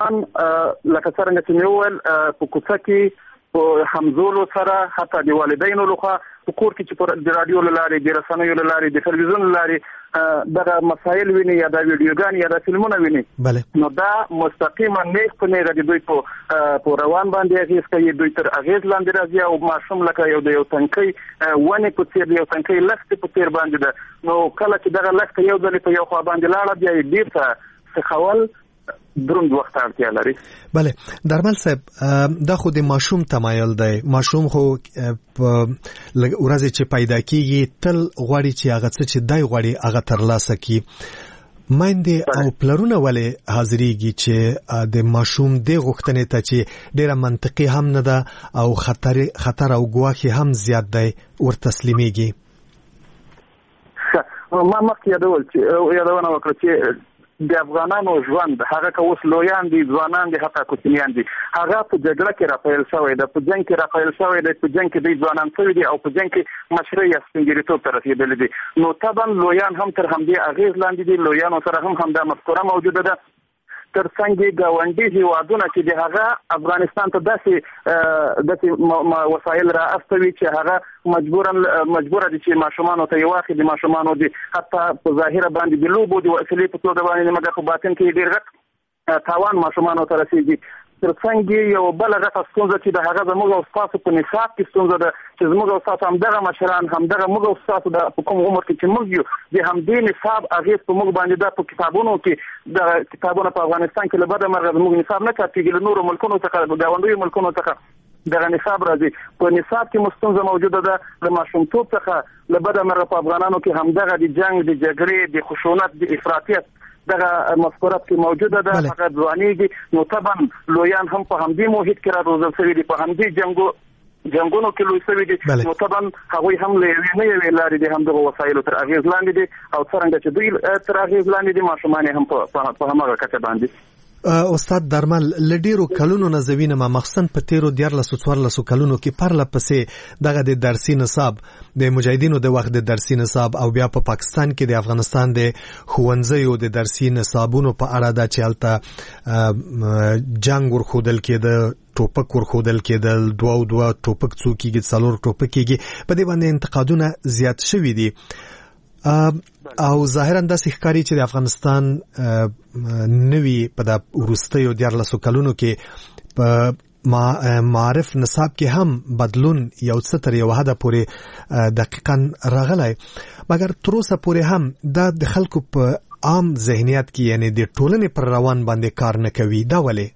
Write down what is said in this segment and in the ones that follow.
طبعا لکه څنګه چې مې وویل په کوڅه کې په همزولو سره حتی د والدینو لخوا په کور کې چې په رادیو له لارې د رسنیو له لارې د تلویزیون له لارې دغه مسایل ویني یا د ویډیوګان یا د فلمونه ویني نو دا مستقیما نیغ په نیغه د دوی په روان باندې اغیز کوي دوی تر اغیز لاندې راځي او ماشوم لکه یو د یو تنکۍ ونې په څیر یو تنکۍ لښتې په څیر باندې ده نو کله چې دغه لښته یو ځل په یو خوا باندې لاړه بیا یې بیرته سخول دروند وخت اړتیا لري. بله درمل صاحب دا خو د ماشوم تمایل دی ماشوم خو ورځې چې پیدا کیږي تل غواړي چې هغه څه چې دی غواړي هغه ترلاسه کړي مایندې او پلرونه ولې حاضرېږي چې د ماشوم د غوښتنې ته چې ډیره منطقي هم نه ده او خطر او ګواښ هم زیات دی ور تسلیمېږي. ما مخکې یادونه وکړه چې د افغانانو ژوند هغه که اوس لویان دي ځوانان دي حتی کوچنیان دي هغه په جګړه کې راپیل شوی ده په جنګ کې راپیل شوی ده په جنګ کې دوی ځوانان شوي دي او په جنګ کې مشري یا سپینګیریتوب ته رسېدلي دي نو طبعا لویان هم تر همدې اغېز لاندې دي لویانو سره هم همدا مفکوره موجوده ده تر څنګه ګاونډي هیوادونه چې د هغه افغانستان ته داسې وسایل را استوي چې هغه مجبور دي چې ماشومان ته یو واخې د ماشومان دي حتی په ظاهر باندې د لوبو د وسیلې په توګه باندې مګر په باطن کې ډېر غټ تاوان ماشومان ته رسیږي تر څنګه یو بل غټه ستونزه چې د هغه زموږ او تاسو په نصاب کې ستونزه ده چې زموږ او تاسو همدغه مشران همدغه موږ او تاسو د کوم عمر کې چې موږ یو د همدې نصاب اغیز په موږ باندې د کتابونو کې د کتابونو په افغانستان کې لبد مرغه موږ نصاب نه کاټیږي له نورو ملکونو څخه د غونډوي ملکونو څخه دغه نصاب راځي په نصاب کې مستنزه موجوده ده د ماشومتوب څخه لبد مرغه په افغانانو کې همدغه د جنگ د جګړې د خشونت د افراطیت دغه مفکورات کې موجوده ده هغه ځوانيږي نو طبعا لویان هم په همدې محیط کې راروزل شوي دي په همدې جنگونو کې لوی شوي دي نو طبعا هغوی هم له یوې لارې د همدغه وسایلو تر اغیز لاندې دي او څرنګه چې دوی تر اغیز لاندې دي ماشومان هم په هماغه کچه باندې. استاد درمل لډیرو کلونو نزوینه ما مخصن په تیرو 14 کلونو کې پرله پسې دغه د درسي نصاب د مجاهدینو د وخت د درسي نصاب او بیا په پاکستان کې د افغانستان د ښوونځیو د درسي نصابونو په اړه دا چې هلته جنگ ورخودل کېده ټوپک ورخودل کېدل دوه ټوپک څو کېږي 4 ټوپک کېږي په دې باندې انتقادونه زیات شوي دي او ظاهرا داسې ښکاري چې د افغانستان نوي په د وروستیو 14 کلونو کې په معارف نصاب کې هم بدلون یو څه تر یو حده پورې دقیقاً راغلی مګر تر اوسه پورې هم دا د خلکو په عام ذهنیت کې یعنی د ټولنې پر روان باندې کار نه کوي دا ولې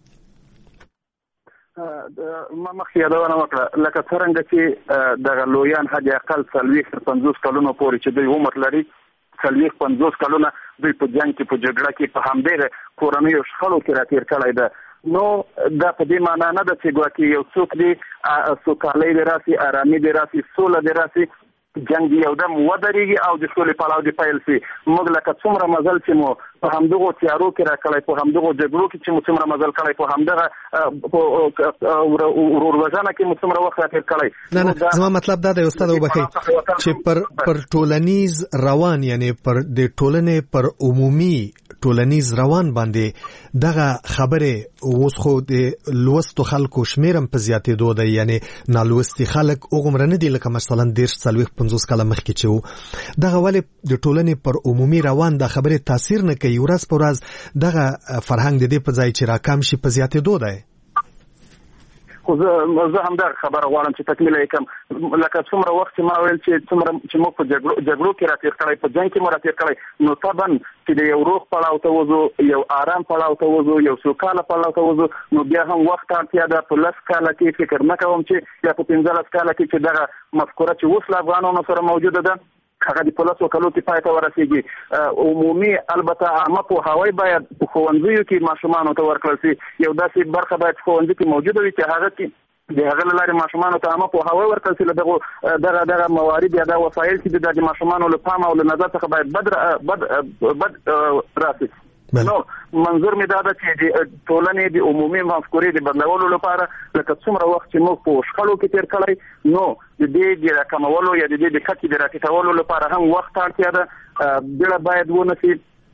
ما مخکې یادونه وکړه لکه څرنګه چې دغه لویان حد اقل 40-50 کلونو پورې چې دوی عمر لري 40-50 کلونه دوی په جنګ کې په جګړه کې په همدې کورنیو شخړو کې راتېر کړی ده نو دا په دې معنا نه ده چې ګواکې یو څوک دی سوکالۍ دې راسي آرامي دې راسي سوله دې راسي جنگ یو دم ودرېږي او د سولې پلاو دې پیل شي موږ لکه څومره مزل چې مو په همدغو تیارو کې راکړی په همدغو جګړو کې چې مو څومره مزل کړی په همدغه وروروژنه کې مو څومره وخت راتېر کړی نه زما مطلب دا دی استاد وبخښئ چې پر ټولنیز روان یعنی پر د ټولنې پر عمومي ټولنیز روان باندې دغه خبره اوس خو د لوستو خلکو شمیرم په زیاتېدو دی یعنی نالوستي خلک هغومره نه دي لکه مثلا 50 کاله مخکې چې وو دغه ولې د ټولنې پر عمومي روان د خبرې تاثیر نه کوي ورځ په ورځ دغه فرهنګ د دې په ځای چې راکم شي په زیاتېدو دی خو زه هم دا خبره غواړم چې تکمیل یې کړم لکه څومره وخت چې ما ویل چې موږ په جګړو کې راتېر کړی په جنګ کې مو راتېر کړی نو طبعا چې د یو روغ پړاو ته وځو یو آرام پړاو ته وځو یو سوکاله پړاو ته وځو نو بیا هم وخت اړتیا ده په 10 کاله کې فکر نه کوم چې یا په 15 کاله کې چې دغه مفکوره چې اوس له افغانانو سره موجوده ده هغه د پولیسو کلو کې پای ته ورسیږي عمومي البته عامه پوهاوی باید په ښوونځیو کې ماشومانو ته ورکړل شي یو داسې برخه باید ښوونځي کې موجوده وي چې هغه کې د هغه لارې ماشومانو ته عامه پوهاوی ورکړل شي دغه موارد یا د وسایل چې د ماشومانو له پام او له نظر څخه باید بد راسي نو منظور می دا ده چې د ټولنې د عمومي مفکورې د بدلولو لپاره لکه څومره وخت چې موږ په شخړو کې تیر کړی نو د دې د راکمولو یا د دې د کچې د راټیټولو لپاره هم وخت اړتیا ده بیړه باید ونشي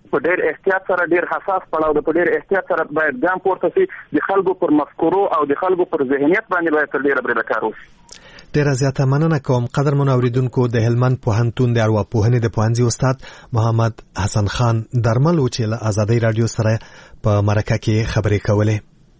په ډېر احتیاط سره ډېر حساس پړاو په ډېر احتیاط سره باید ګام پورته شي د خلکو پر مفکورو او د خلکو پر ذهنیت باندې باید تر ډېره بریده کار وشي. ډیره زیاته مننه کوم قدرمن اوریدونکو. د هلمند پوهنتون د ارواپوهنې د پوهنځي استاد محمد حسن خان درمل و چې له آزادۍ رادیو سره په مرکه کې خبرې کولې.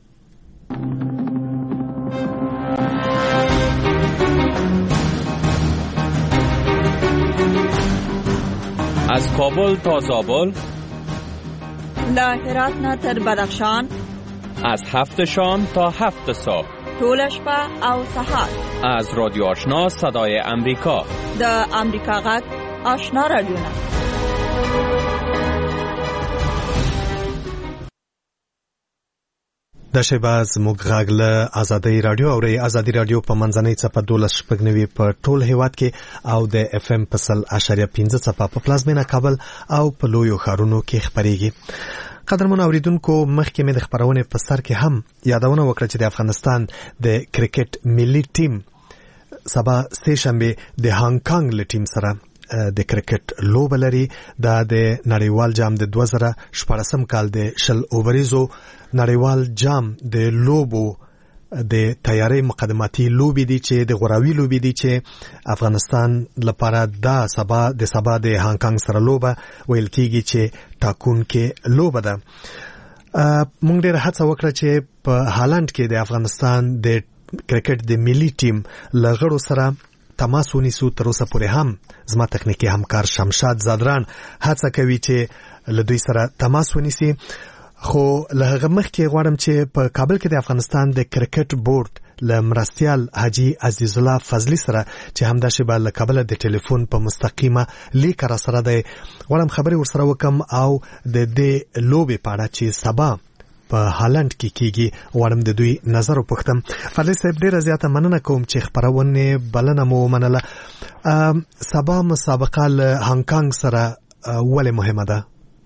از کابل تا زابل، له هرات نه تر بدخشان، از 7 شام تا 7 صبح، ټول شپه او سهار. از رادیو آشنا صدای امریکا، د امریکا غږ آشنا رادیو نه. د شباز مغغ له آزادۍ رادیو او آزادۍ رادیو په منځنۍ څپه 12.9 په ټول هیواد کې او د اف ام په 100.5 څپه په پلازمینه کابل او په لویو ښارونو کې خبريږي. قدرمن اوریدونکو مخکې مې د خبرونه په سر کې هم یادونه وکړه چې د افغانستان د کرکټ ملي ټیم سبا سه شنبه د هانګ کانګ له ټیم سره د کرکټ لوبه لري. دا د نړیوال جام د 2014 کال د شل اووریزو نړیوال جام د لوبو د تیاری مقدماتي لوبي دي چې د غوراوي لوبي دي چې افغانستان لپاره دا سبا د هانګ کانګ سره لوبه ویل کیږي چې ټاکون کې لوبه ده. مونږ ډېر هڅه وکړه چې په هالند کې د افغانستان د کرکټ د ملي ټیم لغړو سره تماس ونیسو. تر اوسه پورې هم زما تخنیکی همکار شمشاد زادران هڅه کوي چې له دوی سره تماس ونیسي. خو له هغه مخکې غواړم چې په کابل کې د افغانستان د کرکټ بورډ له مرستیال حاجی عزیز الله فضلی سره چې همدا شی بل کابل د ټلیفون په مستقیمه لیک را سره دی غواړم خبري ورسره وکم او د دې لوبې په اړه چې سبا په هالند کې کیږي غواړم د دوی نظر وپوښتم. فضلی صاحب ډیره زیاته مننه کوم چې خبرونه بلنه مو منله. سبا مسابقه له هانګ کانګ سره ولې مهمه ده؟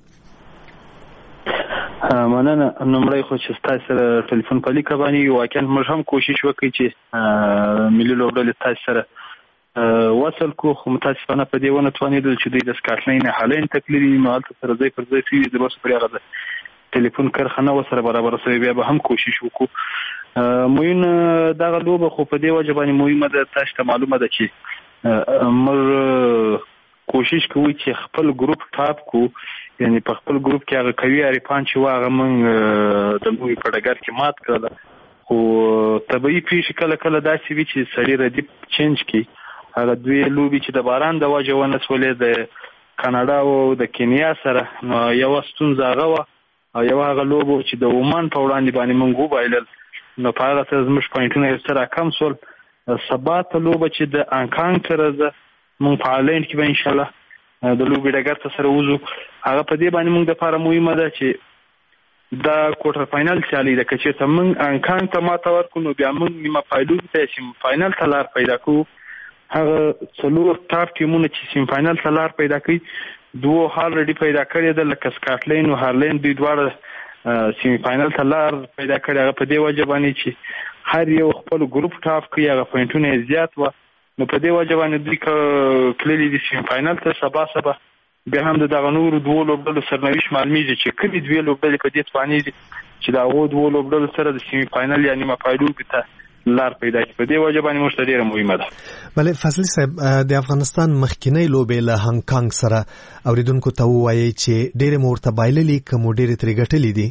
مننه. نمبر خو چې تاسو سره ټلیفون په لیکه باندې واقعا موږ هم کوشش وکړو چې ملي لوبډلې تاسو سره وصل کو، خو متاسفانه په دې ونه توانیدل چې د سکاټلند هالند تکلیفي مالته سره ځای پر ځای شي. د بس پر هغه ټلیفون کرخنه وسره برابر سوي بیا به هم کوشش وکړو. مې دا لوبه خو په دې وجه باندې مهمه ده. تاسو ته معلومه ده چې موږ کوشش کوو چې خپل ګروپ ټاپ کو، یعنی په خپل ګروپ کې هغه کوي اریپان چې واغه موږ د لوی په ډګر کې مات کړل. خو طبيعي پیښې کله کله داسې وي چې سړی ردی چینج کی. هغه دوی لوبي چې د باران د وجه ونه سولې د کاناډا او د کینیا سره یو ستونزه غوا او یو هغه لوبو چې د عمان په وړاندې باندې موږ وبایلل نو په هغه څه زموږ پوینټونه یې سره کم سول. سبا ته لوبه چې د انکانګ سره ده موږ په هالند کې به ان شاء الله د لوبي ډګر ته سره وځو. هغه په دې باندې موږ د لپاره مهمه ده چې دا کوارټر فائنل سیالي ده. چې ته موږ انکانګ ته ماته ورکو بیا موږ نیمه فاینل ته سیم فائنل ته لار پیدا کوو. هغه څلور ټاپ ټیمونه چې سیم فائنل ته لار پیدا کوي دوه هالریډي پیدا کړی ده، لکه سکاټلند او هالند دوی دواړه سیمی فائنل ته لار پیدا کړی. هغه په دې وجه باندې چې هر یو خپل ګروپ ټاپ کوي، هغه پوینټونه زیات و نو په دې وجه باندې دوی کلیلی د سیمی فائنل ته سبا بیا هم دغه نور دوه لوبډلو سرنوشت معلومیږي چې کله دوی لوبډلې په دې توانیږي چې دا غو دوه لوبډلو سره د سیمی فائنل یعنی ما فایلو ته لار پیدا کړي. په دې وجه باندې موږ ډیره مهمه ده. بلې فضلی صاحب د افغانستان مخکینی لوبې له هانګ کانګ سره اوریدونکو ته وایي چې ډیره مورته بایللې کوم ډیره ترې ګټلې دي.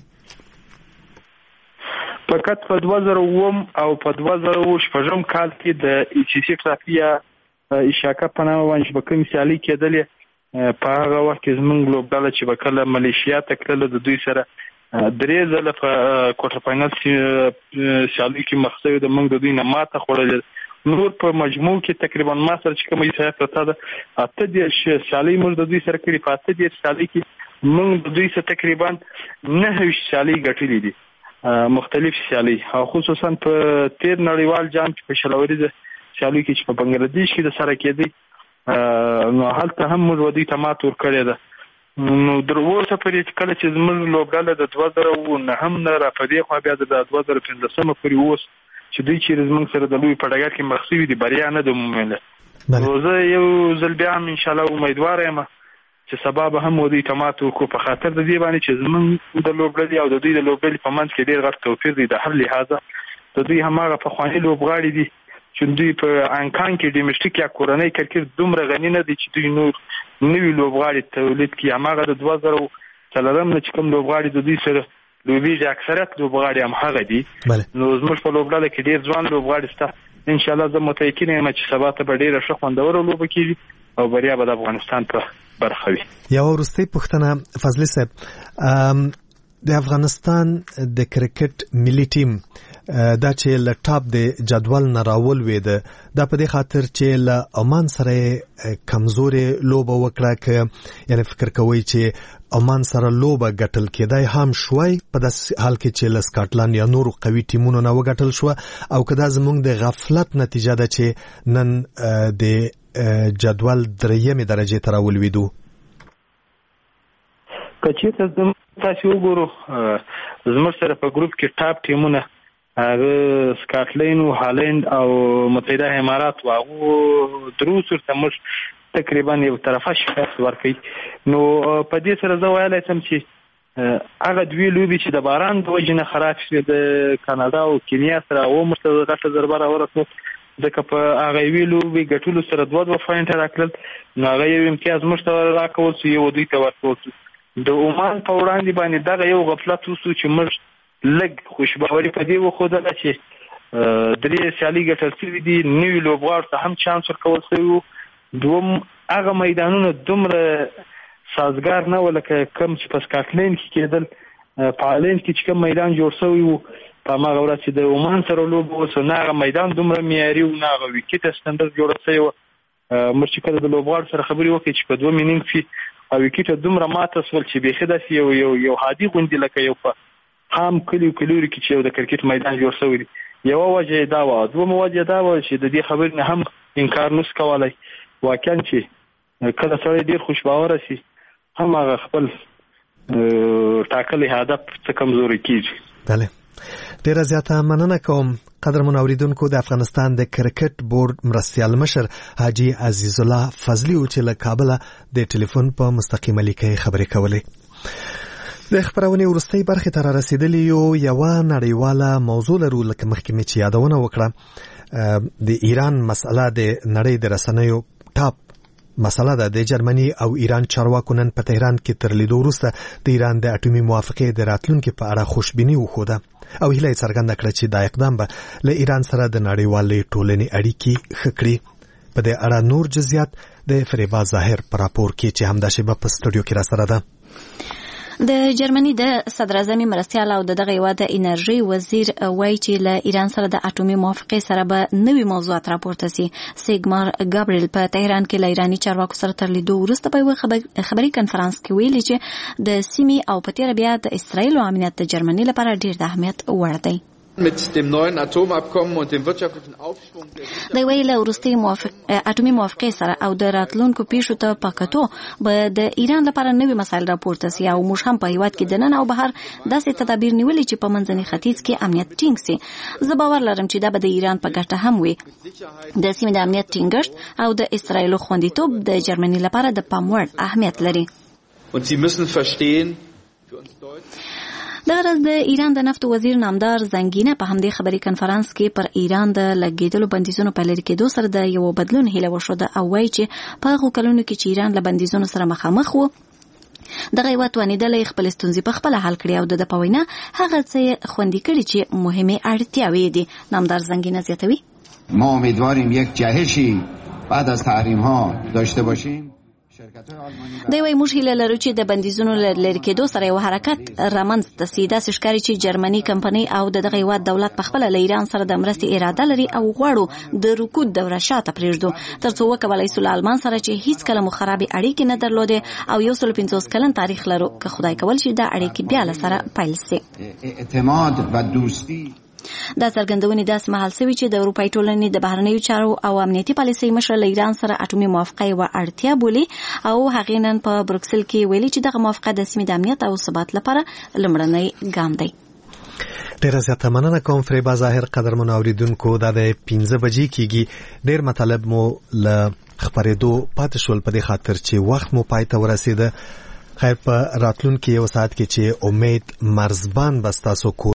فقط په 2009 او په 2014 کال کې د ایچ سی ټرافیا اشاکه په نامه باندې په کوم سیالي کېدلې. په هغه وخت کې زموږ لوبډله چې وکړه ملیشیا ته کړل د دوی سره درې ځله په کوارټر فائنل سیالي کې مخسوي د موږ د دوی نه ماته خوړل. نور په مجموع کې تقریبا ما سره چې کومه یې پرته ده اته دې سیالي موږ د دوی سره کړې. په اته دې سیالي کې موږ د دوی سره تقریبا 9 سیالي ګټلې دي، مختلف سیالي، خصوصا په تیر نړیوال جام کې په شلوريزه سیالي کې چې په بنگلاديش کې د سره کېدی نو هلته هم موږ ودی تمات ور کړی ده. نو دروازه پرې کله چې زموږ لوبډاله د 2009 هم نه را پدې خو بیا د 2015 پورې اوس چې دوی چې زموږ سره د لوی په ډګر کې مخسوي دي بریا نه د مومنه. روزه یو ځل بیا ان شاء الله امیدوار یم چې سبا به هم دوی ټماټو کو په خاطر د دې باندې چې زمونږ د لوبډلې او د دوی د لوبډلې په منځ کې ډېر غټ توپیر دی. د هر لحاظه د دوی هماغه پخواني لوبغاړي دي چې دوی په انکان کې ډومېسټیک یا کورنۍ کرکټ دومره غني نه دي چې دوی نور نوي لوبغاړي تولید کړي. هماغه د 2004 نه چې کوم لوبغاړي د دوی سره لوبېږي اکثریت لوبغاړي هم هغه دي. نو زموږ په لوبډله کې ډېر ځوان لوبغاړي شته. ان شاء الله زه متأکد یم چې سبا ته به ډېره ښه خوندوره لوبه کېږي او بریا به د افغانستان په برخه وي. یو وروستۍ پوښتنه فضلي صاحب، د افغانستان د کرکټ ملي ټیم دا چې له ټاپ د جدول نه راولوېده دا په دې خاطر چې له عمان سره کمزورې لوبه وکړه، یعنی فکر کوئ چې عمان سره لوبه ګټل کېدای هم شوی په داسې حال کې چې له سکاټلند یا نورو قوي ټیمونو نه وګټل شوه، او که دا زموږ د غفلت نتیجه ده چې نن د جدول 3 درجې ته راولوېدو؟ که چېرته تاسو وګورو زموږ سره په ګروپ کې ټاپ ټیمونه هغه سکاټلند او هالند او متحده امارات او هغه دروس ورته موږ تقریبا یو طرفه شکست ورکړي. نو په دې سره زه ویلای شم چې هغه دوی لوبي چې د باران د وجې نه خراب شوې د کاناډا او کینیا سره او مرته غټه ضربه راورسو، ځکه په هغه وی لوبي ګټلو سره 2 پوینټ راکړل. نو هغه یو امتیاز موږ ته راکول سو، یو دوی ته ورکول سو. د عمان په وړاندې باندې دغه یو غفلت وسو چې موږ لږ خوشباوري په دې وښودله چې 3 سیالي ګټل شوي دي، نوي لوبغاړو ته هم چانس ورکول شوی و. دوم هغه میدانونه دومره سازګار نه و لکه کوم چې په سکاټلند کې کېدل. په هالند کې چې کوم میدان جوړ شوی و په هماغه ورځ چې د عمان سره لوبه وسو، نه هغه میدان دومره معیاري و، نه هغه ویکټ سټنډرډ جوړ شوی و. موږ چې کله د لوبغاړو سره خبرې وکړې چې په 2 مینینګ کې او ویکټ دومره ماته شول چې بیخي داسې یو عادي غوندې لکه یو په هم کلیو کلوري کې چې د کرکټ میدان جوړ شوی دی. یو وجه دا و. دومره وجه دا و چې د دې خبرې نه هم انکار نس کولای واقعا چې کله سړی ډیر خوشباوره شي هم هغه خپل ټاکلي هدف څخه کمزوري کیږي. بله، ډیره زیاته مننه کوم قدرمن اوریدونکو. د افغانستان د کرکټ بورډ مرستیال مشر حاجی عزیز الله فضلی او چې له کابل د ټلیفون په مستقیمه لیکه خبرې کولې. د خبرونې ورستۍ برخه ته رسیدلی یو نړیواله موضوع لرو، لکه مخکې مې چې یادونه وکړه د ایران مسله د نړۍ د رسنیو ټاپ مسله ده. د جرمني او ایران چارواکو نن په تهران کې تر لیدو وروسته د ایران د اټومي موافقې د راتلونکي په اړه خوشبیني وښوده او هیله څرګنده کړه چې دا اقدام به له ایران سره د نړیوالې ټولنې اړیکې ښه کړي. په دې اړه نور جزئیات د فریبا ظاهر په راپور کې چې همدا شیبه په سټوډیو کې را سره ده. د جرمني د صدر اعظم مرستیال او دغه هیواد د انرژي وزیر وایي چې له ایران سره د اټومي موافقې سره به نوي موضوعات راپورته سي. سیګمار ګابریل په تهران کې له ایراني چارواکو سره تر لیدو وروسته په خبري کنفرانس کې ویلي چې د سیمې او په تیر بیا د اسرایل او امنیت د جرمني لپاره ډیر د اهمیت وړ دی. mit dem neuen Atomabkommen und dem wirtschaftlichen Aufschwung د ویله ورستي اټومي موافقې سره او د راتلونکو پیښو ته پکاتو به د ایران لپاره نوي مسایل راپورته سي او موږ هم په هیواد کې د نن او بهر داسې تدابیر نیولې چې په منځني ختیځ کې امنیت ټینګ سي. زه باور لرم چې دا به د ایران په ګټه هم وي. د سیمې د امنیت ټینګښت او د اسرایل خوندیتوب د جرمني لپاره د پام وړ اهمیت لري. und sie müssen verstehen für uns Deutsche دغه د ایران د نفت وزیر نامدار زنګینه په همدې خبري کنفرانس کې پر ایران د لګیدلو بندیزونو په لری کېدو سره د یو بدلون هیله وشوده او وایي چې په هغو کلونو کې چې ایران له بندیزونو سره مخامخ و دغه یو توانیدلې خپل ستونزې په خپل حل کړی او د پوینه هغه څه خوندي کړي چې مهمه اړتیاوې دي. نامدار زنګینه زیاتوي ما امیدواریم یک جهشی بعد از تحریم ها داشته باشیم. دی وایي موږ هیله لرو چې د بندیزونو لرې کېدو سره یو حرکت رامنځته سي. داسې ښکاري چې جرمني کمپنۍ او د دغه هیواد دولت په خپله له ایران سره د مرستې اراده لري او غواړو د رکود دوره شاته پرېږدو تر څو وکولی سو له آلمان سره چې هیڅکله مو خرابې اړیکې نه درلودې او 150 کلن تاریخ لرو که خدای کول چې دا اړیکې بیا له سره پیل سي. اعتماد و دوستی دا څرګندونې داسې مهال سوي چې د اروپایي ټولنې د بهرنیو چارو او امنیتي پالیسۍ مشر له ایران سره اټومي موافقه یوه اړتیا بولي او هغې نن په بروکسل کې ویلي چې دغه موافقه د سیمې د امنیت او ثبات لپاره لومړنی ګام دی. ډیره زیاته مننه کوم فریبا ظاهر قدرمن اوریدونکو دا د 15 بجې کېږي. ډیر مطلب مو ل خبرېدو پاتې شول په دې خاطر چې وخت مو پای ته ورسېده. خیر په راتلونکي یو ساعت کې چې امید مرزبان بس تاسو